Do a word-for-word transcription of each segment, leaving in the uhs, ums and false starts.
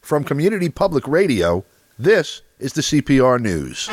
From Community Public Radio, this is the C P R News.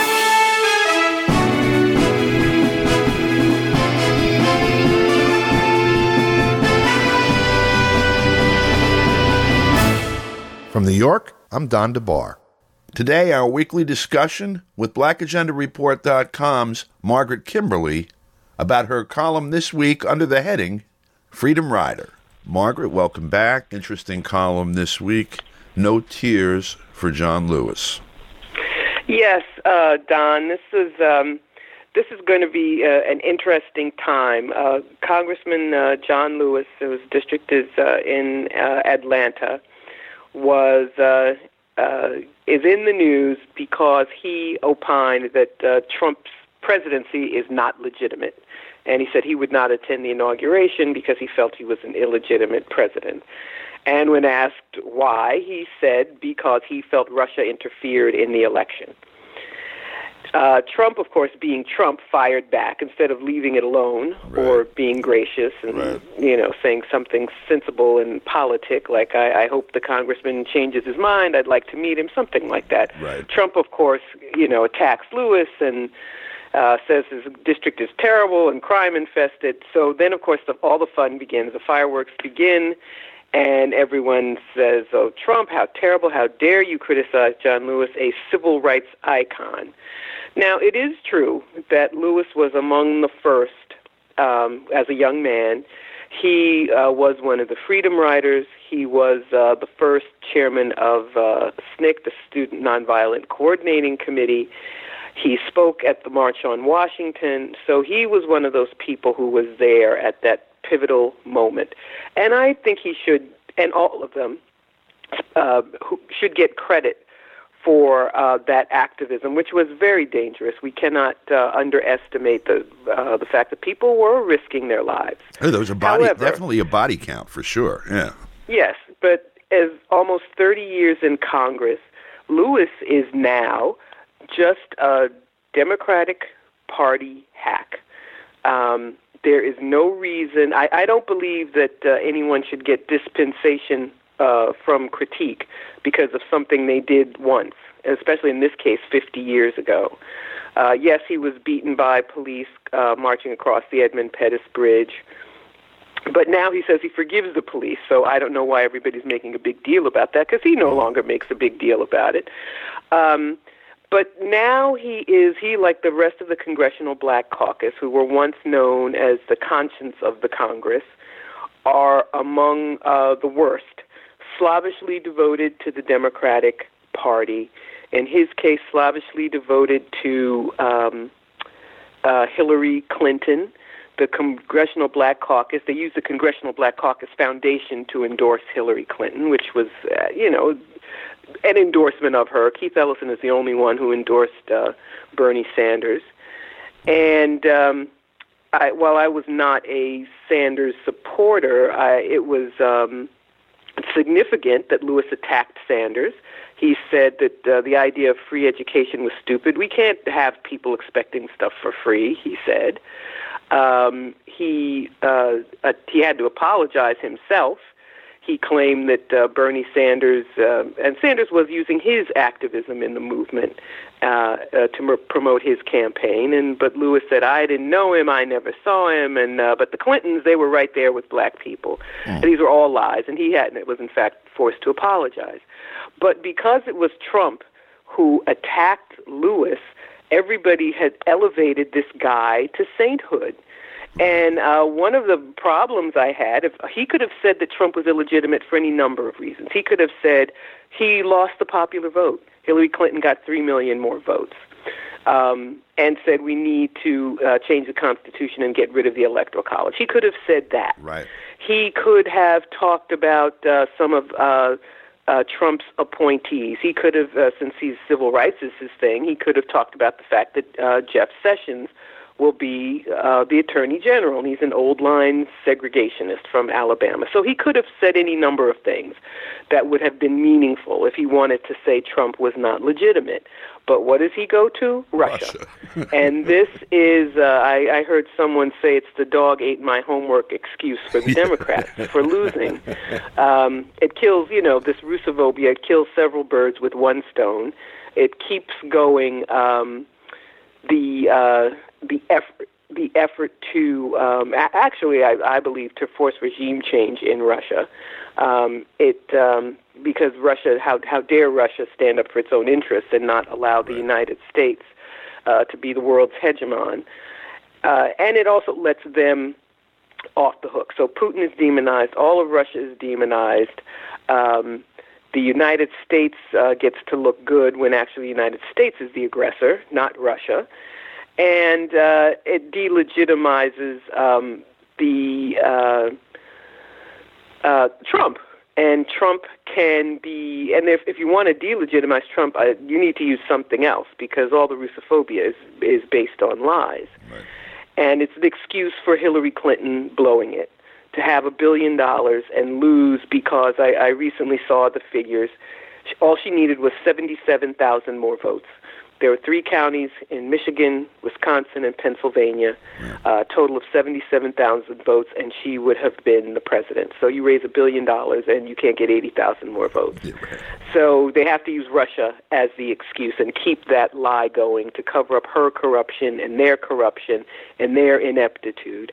From New York, I'm Don DeBar. Today, our weekly discussion with Black Agenda Report dot com's Margaret Kimberly about her column this week under the heading, Freedom Rider. Margaret, welcome back. Interesting column this week, No Tears for John Lewis. Yes, uh, Don, this is um, this is going to be uh, an interesting time. Uh, Congressman uh, John Lewis, whose district is uh, in uh, Atlanta, was uh, uh, is in the news because he opined that uh, Trump's presidency is not legitimate. And he said he would not attend the inauguration because he felt he was an illegitimate president. And when asked why, he said because he felt Russia interfered in the election. Uh, Trump, of course, being Trump, fired back instead of leaving it alone right. or being gracious and, right. you know, saying something sensible and politic, like I, I hope the congressman changes his mind, I'd like to meet him, something like that. Right. Trump, of course, you know, attacks Lewis and uh, says his district is terrible and crime-infested. So then, of course, the, all the fun begins. The fireworks begin. And everyone says, oh, Trump, how terrible, how dare you criticize John Lewis, a civil rights icon. Now, it is true that Lewis was among the first, um, as a young man. He uh, was one of the Freedom Riders. He was uh, the first chairman of uh, S N C C, the Student Nonviolent Coordinating Committee. He spoke at the March on Washington. So he was one of those people who was there at that pivotal moment. And I think he should, and all of them, uh, who should get credit for uh, that activism, which was very dangerous. We cannot uh, underestimate the uh, the fact that people were risking their lives. Oh, there was a body, However, definitely a body count for sure. Yeah. Yes, but as almost thirty years in Congress, Lewis is now just a Democratic Party hack. Um, there is no reason. I, I don't believe that uh, anyone should get dispensation Uh, from critique because of something they did once, especially in this case fifty years ago. Uh, yes, he was beaten by police uh, marching across the Edmund Pettus Bridge, but now he says he forgives the police, so I don't know why everybody's making a big deal about that, because he no longer makes a big deal about it. Um, but now he is, he like the rest of the Congressional Black Caucus, who were once known as the conscience of the Congress, are among uh, the worst. Slavishly devoted to the Democratic Party. In his case, slavishly devoted to um, uh, Hillary Clinton. The Congressional Black Caucus, they used the Congressional Black Caucus Foundation to endorse Hillary Clinton, which was, uh, you know, an endorsement of her. Keith Ellison is the only one who endorsed uh, Bernie Sanders. And um, I, while I was not a Sanders supporter, I, it was Um, significant that Lewis attacked Sanders. He said that uh, the idea of free education was stupid. We can't have people expecting stuff for free, he said. Um, he uh, uh, he had to apologize himself. He claimed that uh, Bernie Sanders, uh, and Sanders was using his activism in the movement uh, uh, to m- promote his campaign. And but Lewis said, I didn't know him, I never saw him. And uh, but the Clintons, they were right there with black people. Mm. And these were all lies. And he hadn't. It was in fact forced to apologize. But because it was Trump who attacked Lewis, everybody had elevated this guy to sainthood. And uh, one of the problems I had, if he could have said that Trump was illegitimate for any number of reasons. He could have said he lost the popular vote. Hillary Clinton got three million more votes, um, and said we need to uh, change the Constitution and get rid of the Electoral College. He could have said that. Right. He could have talked about uh, some of uh, uh, Trump's appointees. He could have, uh, since he's civil rights is his thing, he could have talked about the fact that uh, Jeff Sessions will be uh, the Attorney General, and he's an old-line segregationist from Alabama. So he could have said any number of things that would have been meaningful if he wanted to say Trump was not legitimate. But what does he go to? Russia. Russia. And this is, uh, I, I heard someone say it's the dog ate my homework excuse for the Democrats for losing. Um, it kills, you know, this Russophobia, it kills several birds with one stone. It keeps going um, the uh, the effort the effort to um, a- actually, I, I believe, to force regime change in Russia. Um, it um, because Russia, how how dare Russia stand up for its own interests and not allow the United States uh, to be the world's hegemon? Uh, and it also lets them off the hook. So Putin is demonized. All of Russia is demonized. Um, the United States uh, gets to look good when actually the United States is the aggressor, not Russia. And uh, it delegitimizes um, the uh, uh, Trump. And Trump can be, and if, if you want to delegitimize Trump, uh, you need to use something else, because all the Russophobia is, is based on lies. Right. And it's the excuse for Hillary Clinton blowing it, to have a billion dollars and lose, because I, I recently saw the figures. All she needed was seventy-seven thousand more votes. There were three counties in Michigan, Wisconsin, and Pennsylvania, a uh, total of seventy-seven thousand votes, and she would have been the president. So you raise a billion dollars, and you can't get eighty thousand more votes. Yeah, right. So they have to use Russia as the excuse and keep that lie going to cover up her corruption and their corruption and their ineptitude.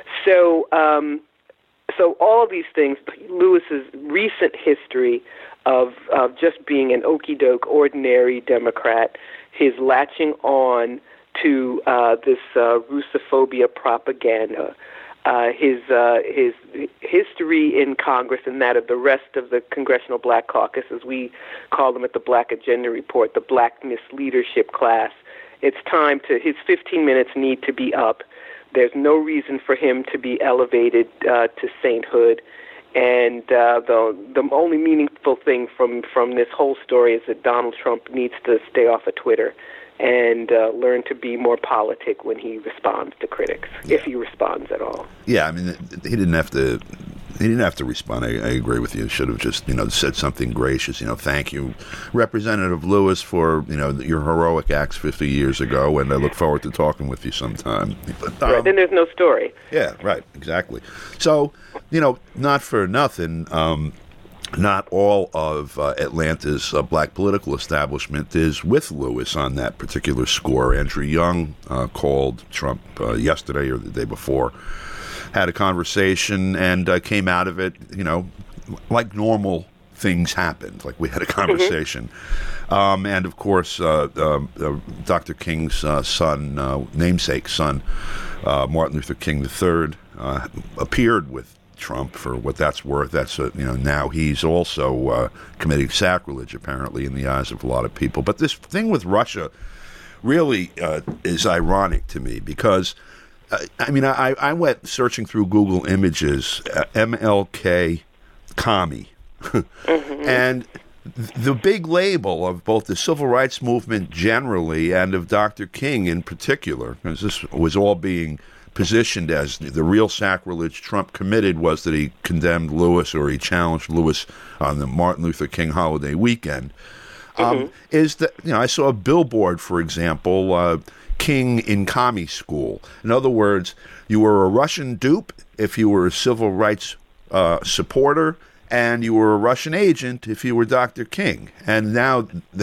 So, um, so all of these things, Lewis's recent history of, of just being an okey-doke, ordinary Democrat, his latching on to uh, this uh, Russophobia propaganda, uh, his uh, his history in Congress and that of the rest of the Congressional Black Caucus, as we call them at the Black Agenda Report, the Black Misleadership class. It's time to, his fifteen minutes need to be up. There's no reason for him to be elevated uh, to sainthood. And uh, the the only meaningful thing from, from this whole story is that Donald Trump needs to stay off of Twitter and uh, learn to be more politic when he responds to critics, yeah. if he responds at all. Yeah, I mean, he didn't have to. He didn't have to respond. I, I agree with you. He should have just, you know, said something gracious. You know, thank you, Representative Lewis, for, you know, your heroic acts fifty years ago, and I look forward to talking with you sometime. But, um, right, then there's no story. Yeah, right, exactly. So, you know, not for nothing, um, not all of uh, Atlanta's uh, black political establishment is with Lewis on that particular score. Andrew Young uh, called Trump uh, yesterday or the day before, had a conversation, and uh, came out of it, you know, like normal things happened. Like we had a conversation. Mm-hmm. Um, and, of course, uh, uh, uh, Doctor King's uh, son, uh, namesake son, uh, Martin Luther King the third, uh, appeared with Trump for what that's worth. That's, uh, you know, now he's also uh, committing sacrilege, apparently, in the eyes of a lot of people. But this thing with Russia really uh, is ironic to me, because Uh, I mean, I, I went searching through Google Images, uh, M L K commie, mm-hmm. and th- the big label of both the civil rights movement generally and of Doctor King in particular, because this was all being positioned as the real sacrilege Trump committed, was that he condemned Lewis, or he challenged Lewis on the Martin Luther King holiday weekend. Um, mm-hmm. Is that, you know, I saw a billboard, for example, uh, King in commie school. In other words, you were a Russian dupe if you were a civil rights uh, supporter, and you were a Russian agent if you were Doctor King. And now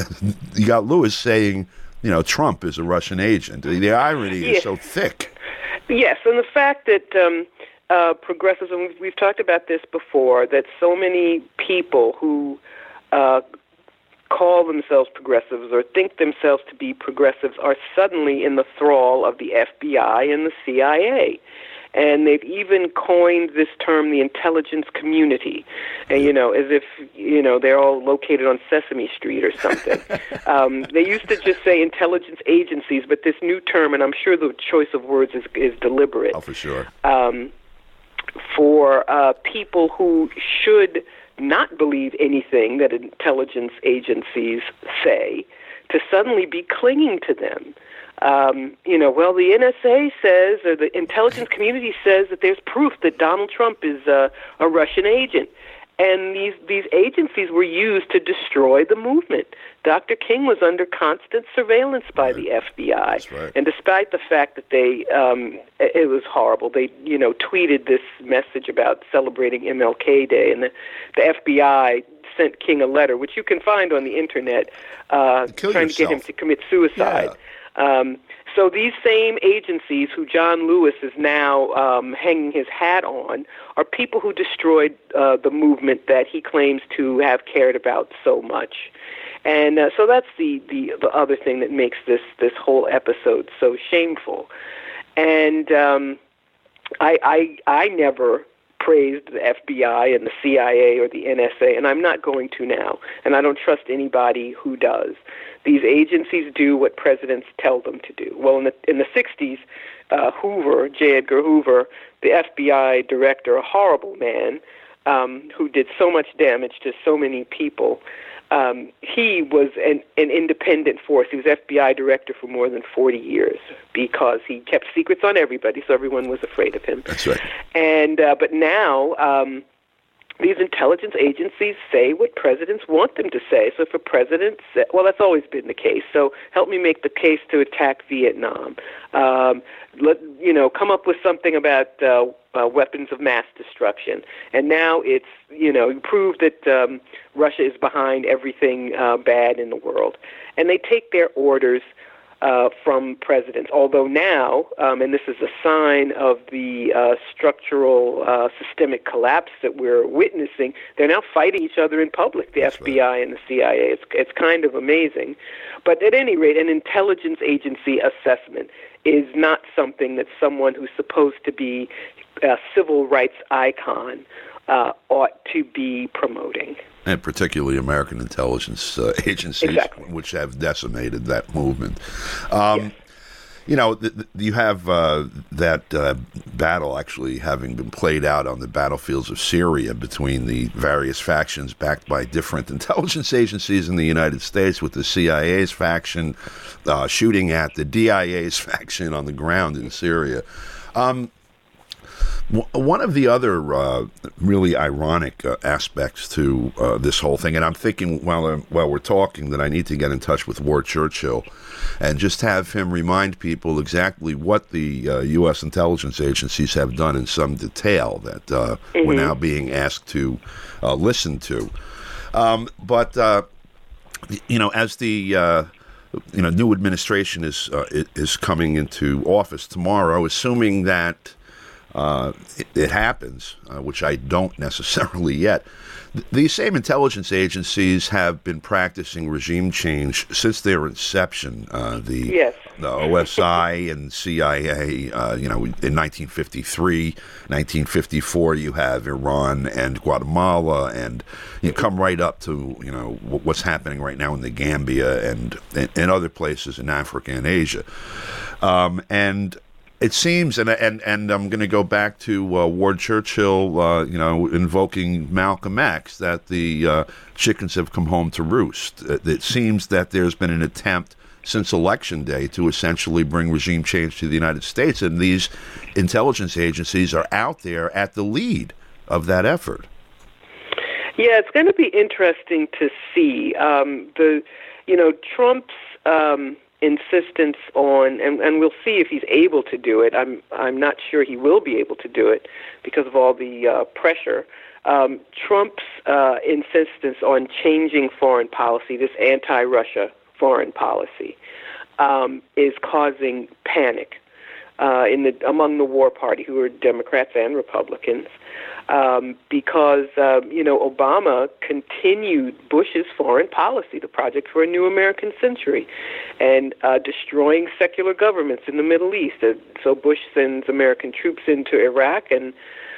you got Lewis saying, you know, Trump is a Russian agent. The, the irony yes. is so thick. Yes, and the fact that um, uh, progressives, and we've, we've talked about this before, that so many people who uh, call themselves progressives or think themselves to be progressives are suddenly in the thrall of the F B I and the C I A. And they've even coined this term, the intelligence community, and, you know, as if, you know, they're all located on Sesame Street or something. um, they used to just say intelligence agencies, but this new term, and I'm sure the choice of words is, is deliberate. Oh, for sure. Um, for uh, people who should not believe anything that intelligence agencies say, to suddenly be clinging to them. Um, you know, well, the N S A says, or the intelligence community says, that there's proof that Donald Trump is uh, a Russian agent. And these, these agencies were used to destroy the movement. Doctor King was under constant surveillance by right. the F B I. That's right. And despite the fact that they, um, it was horrible, they, you know, tweeted this message about celebrating M L K Day, and the, the F B I sent King a letter, which you can find on the Internet, uh, trying yourself. to get him to commit suicide. Yeah. Um, so these same agencies who John Lewis is now um, hanging his hat on are people who destroyed uh, the movement that he claims to have cared about so much. And uh, so that's the, the, the other thing that makes this, this whole episode so shameful. And um, I, I, I never praised the F B I and the C I A or the N S A, and I'm not going to now, and I don't trust anybody who does. These agencies do what presidents tell them to do. Well, in the in the sixties, uh, Hoover, J. Edgar Hoover, the F B I director, a horrible man um, who did so much damage to so many people, um, he was an, an independent force. He was F B I director for more than forty years because he kept secrets on everybody, so everyone was afraid of him. That's right. And uh, but now um, these intelligence agencies say what presidents want them to say. So if a president sa- well, that's always been the case. So help me make the case to attack Vietnam. Um, let you know, come up with something about uh, uh, weapons of mass destruction. And now it's, you know, prove that um, Russia is behind everything uh, bad in the world. And they take their orders Uh, from presidents, although now, um, and this is a sign of the uh, structural uh, systemic collapse that we're witnessing, they're now fighting each other in public, the That's F B I right. and the C I A. It's, it's kind of amazing. But at any rate, an intelligence agency assessment is not something that someone who's supposed to be a civil rights icon uh, ought to be promoting. And particularly American intelligence uh, agencies, exactly. which have decimated that movement. Um, yes. You know, th- th- you have uh, that uh, battle actually having been played out on the battlefields of Syria between the various factions backed by different intelligence agencies in the United States, with the C I A's faction uh, shooting at the D I A's faction on the ground in Syria. Um, One of the other uh, really ironic uh, aspects to uh, this whole thing, and I'm thinking while I'm, while we're talking that I need to get in touch with Ward Churchill and just have him remind people exactly what the uh, U S intelligence agencies have done in some detail that uh, mm-hmm. we're now being asked to uh, listen to. Um, but, uh, you know, as the... Uh, you know, new administration is uh, is coming into office tomorrow, assuming that Uh, it, it happens, uh, which I don't necessarily yet. Th- these same intelligence agencies have been practicing regime change since their inception. Uh, the, yes. the O S I and C I A, uh, you know, in nineteen fifty-three, nineteen fifty-four, you have Iran and Guatemala, and you come right up to, you know, what's happening right now in the Gambia and, and, and other places in Africa and Asia. Um, and It seems, and and and I'm going to go back to uh, Ward Churchill, uh, you know, invoking Malcolm X, that the uh, chickens have come home to roost. It seems that there's been an attempt since Election Day to essentially bring regime change to the United States, and these intelligence agencies are out there at the lead of that effort. Yeah, it's going to be interesting to see. Um, the, you know, Trump's Um insistence on, and, and we'll see if he's able to do it. I'm I'm not sure he will be able to do it because of all the uh, pressure. Um, Trump's uh, insistence on changing foreign policy, this anti-Russia foreign policy, um, is causing panic uh, in the among the war party, who are Democrats and Republicans. Um, because, uh, you know, Obama continued Bush's foreign policy, the Project for a New American Century, and uh, destroying secular governments in the Middle East. Uh, so Bush sends American troops into Iraq, and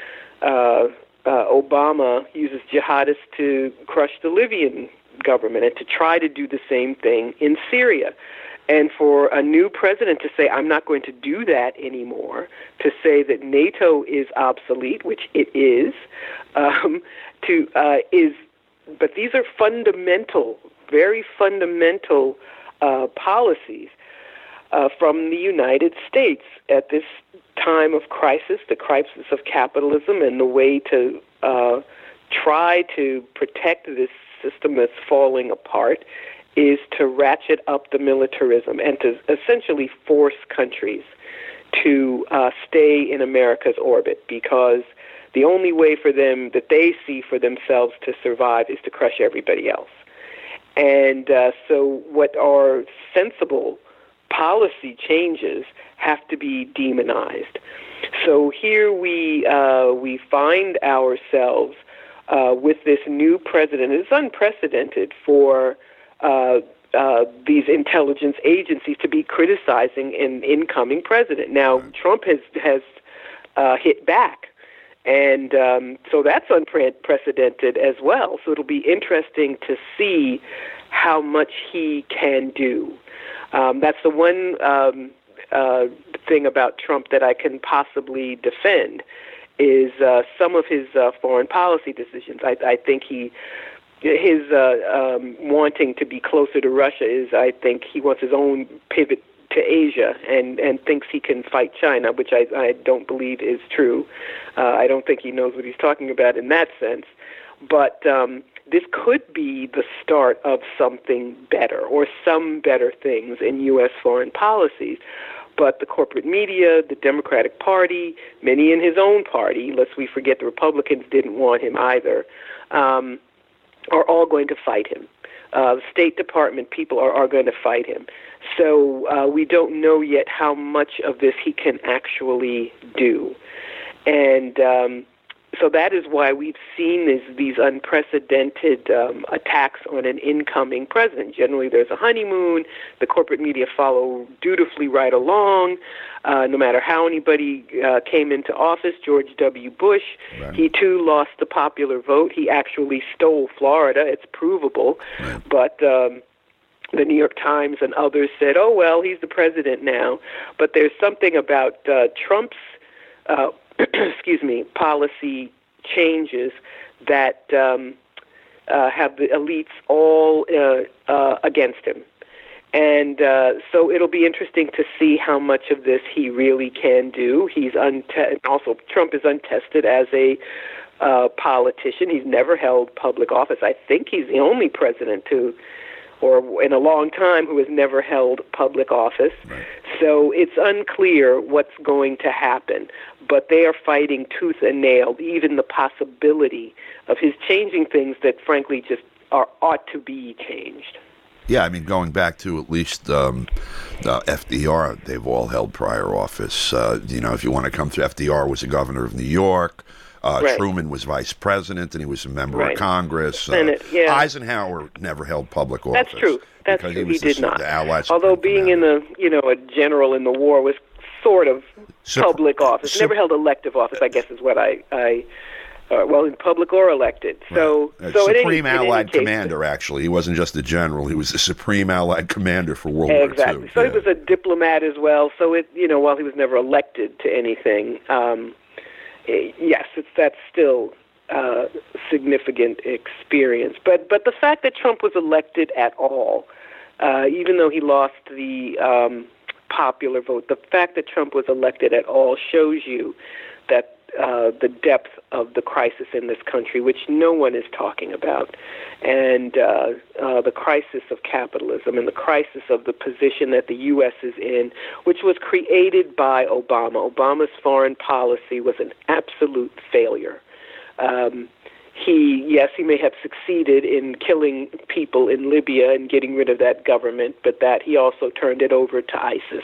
uh, uh, Obama uses jihadists to crush the Libyan government and to try to do the same thing in Syria. And for a new president to say, I'm not going to do that anymore, to say that NATO is obsolete, which it is, um, to uh, is, but these are fundamental, very fundamental uh, policies uh, from the United States at this time of crisis, the crisis of capitalism, and the way to uh, try to protect this system that's falling apart is to ratchet up the militarism and to essentially force countries to uh, stay in America's orbit, because the only way for them that they see for themselves to survive is to crush everybody else. And uh, so what are sensible policy changes have to be demonized. So here we uh, we find ourselves uh, with this new president. It's unprecedented for uh, uh, these intelligence agencies to be criticizing an incoming president. Now, Trump has has uh, hit back, and um, so that's unprecedented as well. So it'll be interesting to see how much he can do. Um, that's the one um, uh, thing about Trump that I can possibly defend is uh, some of his uh, foreign policy decisions. I, I think he, his uh, um, wanting to be closer to Russia is, I think he wants his own pivot to Asia and, and thinks he can fight China, which I, I don't believe is true. Uh, I don't think he knows what he's talking about in that sense. But um, this could be the start of something better or some better things in U S foreign policies. But the corporate media, the Democratic Party, many in his own party, lest we forget the Republicans didn't want him either, um, are all going to fight him. Uh, the State Department people are, are going to fight him. So uh, we don't know yet how much of this he can actually do. And um, so that is why we've seen this, these unprecedented um, attacks on an incoming president. Generally, there's a honeymoon. The corporate media follow dutifully right along. Uh, no matter how anybody uh, came into office, George W. Bush, right. He too lost the popular vote. He actually stole Florida. It's provable. Right. But um, the New York Times and others said, oh, well, he's the president now. But there's something about uh, Trump's uh, excuse me, policy changes that um, uh, have the elites all uh, uh, against him. And uh, so it'll be interesting to see how much of this he really can do. He's unte- also, Trump is untested as a uh, politician. He's never held public office. I think he's the only president to or in a long time who has never held public office. Right. So it's unclear what's going to happen. But they are fighting tooth and nail, even the possibility of his changing things that, frankly, just are ought to be changed. Yeah, I mean, going back to at least um, uh, F D R, they've all held prior office. Uh, you know, if you want to come through, F D R was the governor of New York. Uh, right. Truman was vice president, and he was a member right. of Congress. Senate, uh, yeah. Eisenhower never held public office. That's true. That's true. He, he did the, not. The Allied Although being commander. in the, you know, a general in the war was sort of Sup- public office. Sup- never held elective office, I guess, is what I, I uh, well, in public or elected. So, right. so Supreme any, Allied case, Commander. Actually, he wasn't just a general; he was the Supreme Allied Commander for World exactly. War Two. So yeah. he was a diplomat as well. So it, you know, while he was never elected to anything, um, yes, it's that's still uh, significant experience. But but the fact that Trump was elected at all, uh, even though he lost the um, popular vote, the fact that Trump was elected at all shows you that uh, the depth of the crisis in this country, which no one is talking about, and uh, uh, the crisis of capitalism and the crisis of the position that the U S is in, which was created by Obama. Obama's foreign policy was an absolute failure. Um, he, yes, he may have succeeded in killing people in Libya and getting rid of that government, but that he also turned it over to ISIS.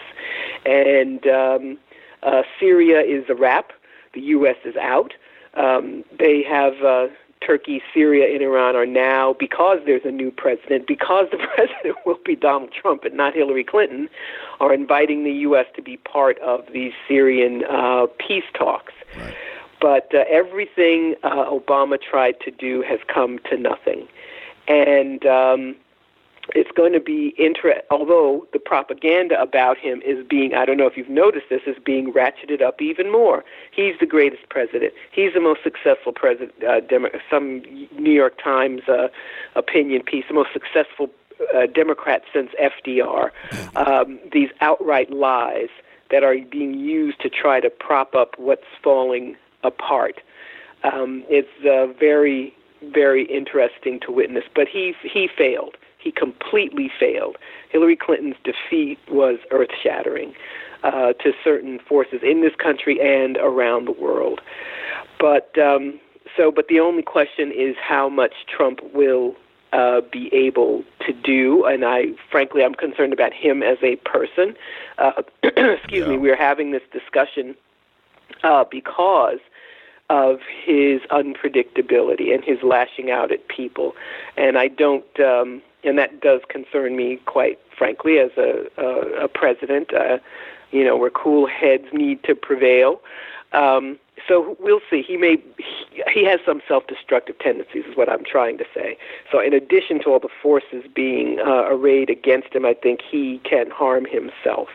And um, uh, Syria is a wrap. The U S is out. Um, they have uh, Turkey, Syria, and Iran are now, because there's a new president, because the president will be Donald Trump and not Hillary Clinton, are inviting the U S to be part of these Syrian uh, peace talks. Right. But uh, everything uh, Obama tried to do has come to nothing. And um, it's going to be interesting, although the propaganda about him is being, I don't know if you've noticed this, is being ratcheted up even more. He's the greatest president. He's the most successful president, uh, Demo- some New York Times uh, opinion piece, the most successful uh, Democrats since F D R, um, these outright lies that are being used to try to prop up what's falling apart. Um, it's uh, very, very interesting to witness. But he he failed. He completely failed. Hillary Clinton's defeat was earth-shattering uh, to certain forces in this country and around the world. But um, so, but the only question is how much Trump will uh, be able to do. And I, frankly, I'm concerned about him as a person. Uh, excuse yeah. me. We're having this discussion uh, because of his unpredictability and his lashing out at people, and I don't. Um, And that does concern me, quite frankly, as a, a, a president, uh, you know, where cool heads need to prevail. Um, so we'll see. He may, he, he has some self-destructive tendencies, is what I'm trying to say. So in addition to all the forces being uh, arrayed against him, I think he can harm himself.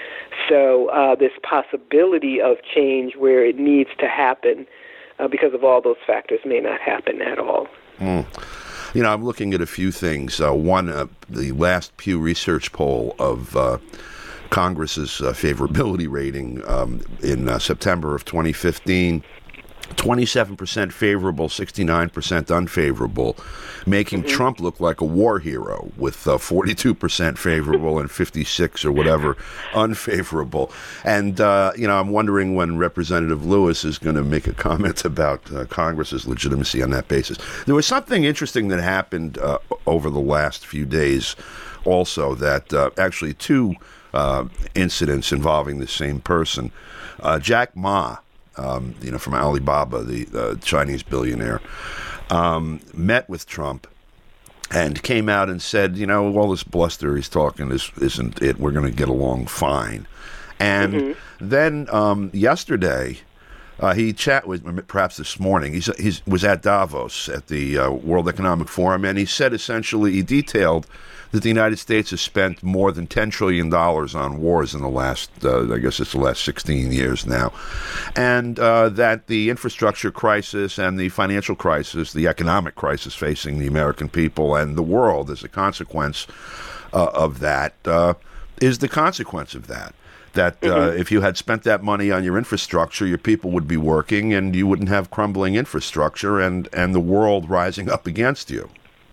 So uh, this possibility of change where it needs to happen uh, because of all those factors may not happen at all. Mm. You know, I'm looking at a few things. Uh, one, uh, the last Pew Research poll of uh, Congress's uh, favorability rating um, in uh, September of twenty fifteen, twenty-seven percent favorable, sixty-nine percent unfavorable, making mm-hmm. Trump look like a war hero with uh, forty-two percent favorable and fifty-six or whatever unfavorable. And, uh, you know, I'm wondering when Representative Lewis is going to make a comment about uh, Congress's legitimacy on that basis. There was something interesting that happened uh, over the last few days also that uh, actually two uh, incidents involving the same person. Uh, Jack Ma, Um, you know, from Alibaba, the uh, Chinese billionaire, um, met with Trump and came out and said, you know, all this bluster he's talking is, isn't it. We're going to get along fine. And mm-hmm. then um, yesterday, uh, he chat with, perhaps this morning, he's, he's was at Davos at the uh, World Economic Forum, and he said essentially, he detailed that the United States has spent more than ten trillion dollars on wars in the last, uh, I guess it's the last sixteen years now, and uh, that the infrastructure crisis and the financial crisis, the economic crisis facing the American people and the world as a consequence uh, of that, uh, is the consequence of that. That uh, mm-hmm. if you had spent that money on your infrastructure, your people would be working and you wouldn't have crumbling infrastructure and, and the world rising up against you.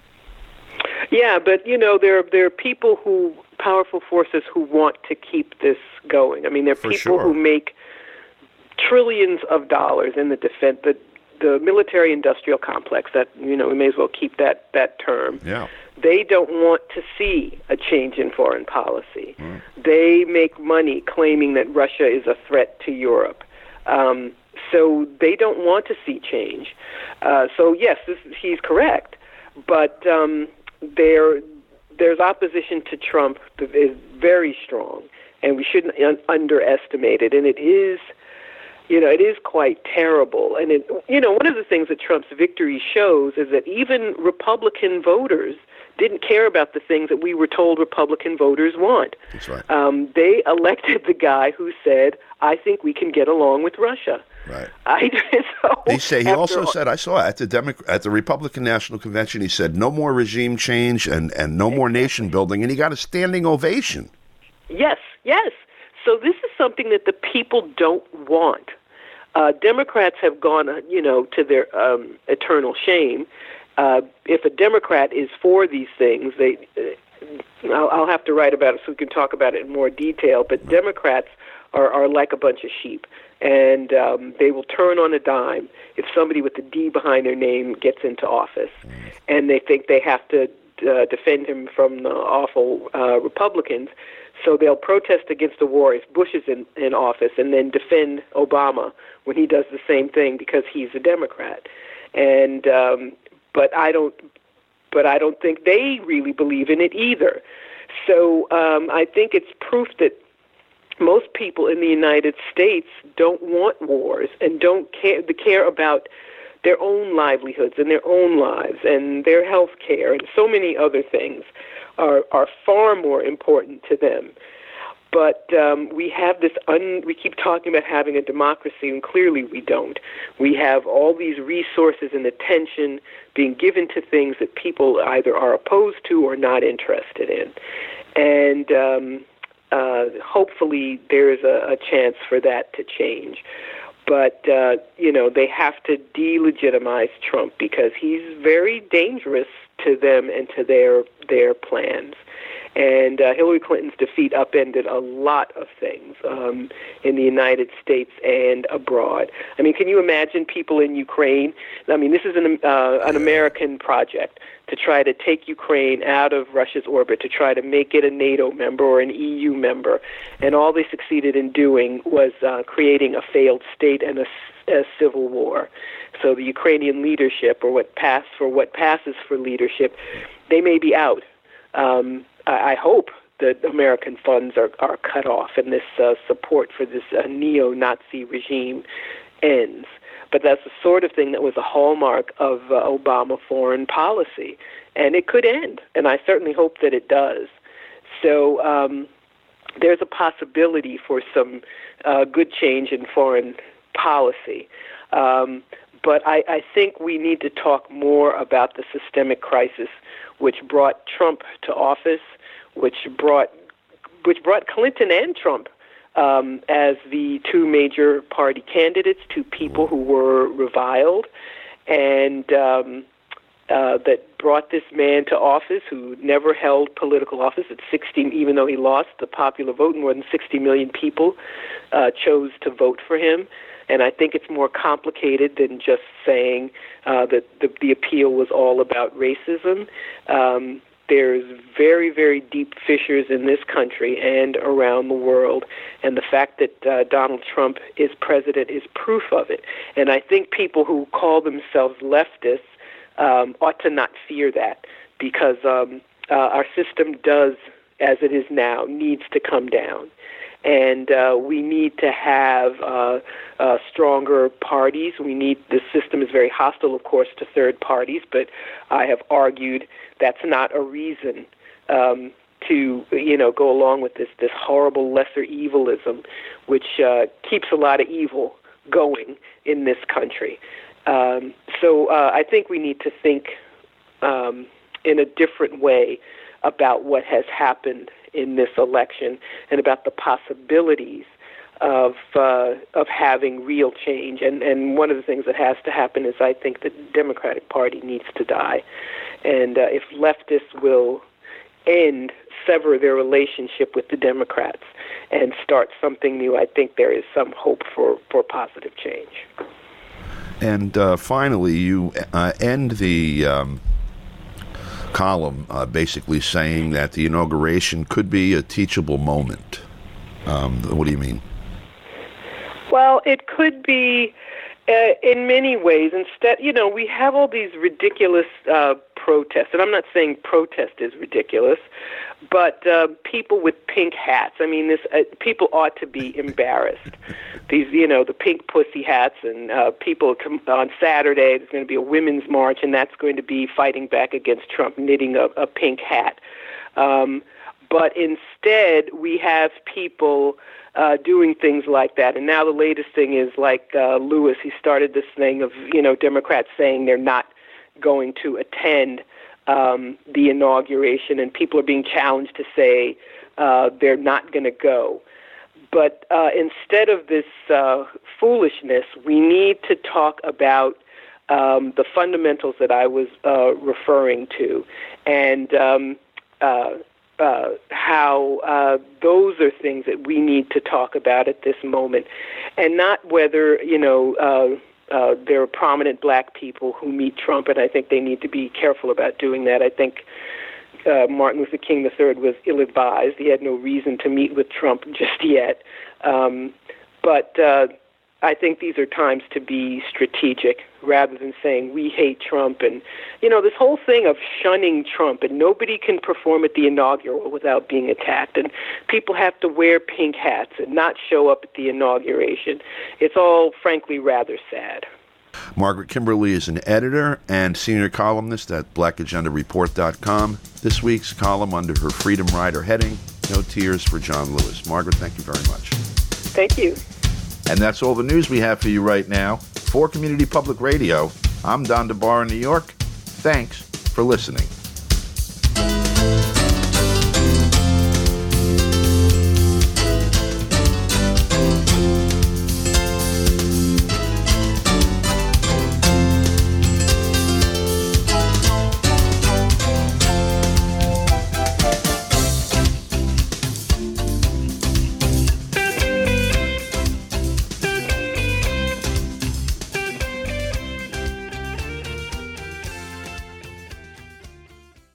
Yeah, but, you know, there, there are people who, powerful forces who want to keep this going. I mean, there are For people sure. who make trillions of dollars in the defense, the, the military-industrial complex, that, you know, we may as well keep that, that term. Yeah. They don't want to see a change in foreign policy. Mm. They make money claiming that Russia is a threat to Europe. Um, so they don't want to see change. Uh, so, yes, this, he's correct. But um, there, there's opposition to Trump that is very strong, and we shouldn't un- underestimate it. And it is, you know, it is quite terrible. And, it, you know, one of the things that Trump's victory shows is that even Republican voters didn't care about the things that we were told Republican voters want. That's right. Um, they elected the guy who said, I think we can get along with Russia. Right. I, so They say he also all, said, I saw at the Demo- at the Republican National Convention, he said no more regime change and, and no more nation building, and he got a standing ovation. Yes, yes. So this is something that the people don't want. Uh, Democrats have gone, uh, you know, to their um, eternal shame. Uh, if a Democrat is for these things, they, uh, I'll, I'll have to write about it so we can talk about it in more detail, but Democrats are, are like a bunch of sheep, and um, they will turn on a dime if somebody with a D behind their name gets into office, and they think they have to uh, defend him from the awful uh, Republicans, so they'll protest against the war if Bush is in, in office and then defend Obama when he does the same thing because he's a Democrat. And um, but I don't, but I don't think they really believe in it either. So um, I think it's proof that most people in the United States don't want wars and don't care, they care about their own livelihoods and their own lives and their health care and so many other things are, are far more important to them. But um, we have this, un- we keep talking about having a democracy, and clearly we don't. We have all these resources and attention being given to things that people either are opposed to or not interested in. And um, uh, hopefully there's a, a chance for that to change. But, uh, you know, they have to delegitimize Trump because he's very dangerous to them and to their their plans. And uh, Hillary Clinton's defeat upended a lot of things um, in the United States and abroad. I mean, can you imagine people in Ukraine? I mean, this is an, uh, an American project to try to take Ukraine out of Russia's orbit, to try to make it a NATO member or an E U member. And all they succeeded in doing was uh, creating a failed state and a, a civil war. So the Ukrainian leadership, or what pass for what passes for leadership, they may be out. Um, I hope that American funds are, are cut off and this uh, support for this uh, neo-Nazi regime ends. But that's the sort of thing that was a hallmark of uh, Obama foreign policy. And it could end, and I certainly hope that it does. So um, there's a possibility for some uh, good change in foreign policy. Um, but I, I think we need to talk more about the systemic crisis which brought Trump to office, which brought which brought Clinton and Trump um, as the two major party candidates, two people who were reviled, and um, uh, that brought this man to office who never held political office at sixty, even though he lost the popular vote. More than sixty million people uh, chose to vote for him. And I think it's more complicated than just saying uh, that the, the appeal was all about racism. Um, there's very, very deep fissures in this country and around the world. And the fact that uh, Donald Trump is president is proof of it. And I think people who call themselves leftists um, ought to not fear that, because um, uh, our system does, as it is now, needs to come down. And uh, we need to have uh, uh, stronger parties. We need, the system is very hostile, of course, to third parties, but I have argued that's not a reason um, to, you know, go along with this this horrible lesser evilism, which uh, keeps a lot of evil going in this country. Um, so uh, I think we need to think um, in a different way about what has happened in this election and about the possibilities of uh, of having real change. And, and one of the things that has to happen is I think the Democratic Party needs to die. And uh, if leftists will end, sever their relationship with the Democrats and start something new, I think there is some hope for, for positive change. And uh, finally, you uh, end the um, column uh, basically saying that the inauguration could be a teachable moment. Um, what do you mean? Well, it could be uh, in many ways. Instead, you know, we have all these ridiculous uh, protests, and I'm not saying protest is ridiculous, but uh, people with pink hats. I mean, this uh, people ought to be embarrassed. These, you know, the pink pussy hats, and uh, people come on Saturday. There's going to be a women's march, and that's going to be fighting back against Trump knitting a, a pink hat. Um, but instead, we have people uh, doing things like that. And now the latest thing is like uh, Lewis. He started this thing of, you know, Democrats saying they're not going to attend um, the inauguration, and people are being challenged to say uh, they're not going to go. But uh, instead of this uh, foolishness, we need to talk about um, the fundamentals that I was uh, referring to, and um, uh, uh, how uh, those are things that we need to talk about at this moment, and not whether, you know, uh, uh, there are prominent black people who meet Trump, and I think they need to be careful about doing that. I think Uh, Martin Luther King the third was ill-advised. He had no reason to meet with Trump just yet. Um, but uh, I think these are times to be strategic rather than saying we hate Trump. And, you know, this whole thing of shunning Trump, and nobody can perform at the inaugural without being attacked. And people have to wear pink hats and not show up at the inauguration. It's all, frankly, rather sad. Margaret Kimberly is an editor and senior columnist at black agenda report dot com. This week's column, under her Freedom Rider heading, No tears for John Lewis. Margaret, thank you very much. Thank you. And that's all the news we have for you right now. For Community Public Radio, I'm Don DeBar in New York. Thanks for listening.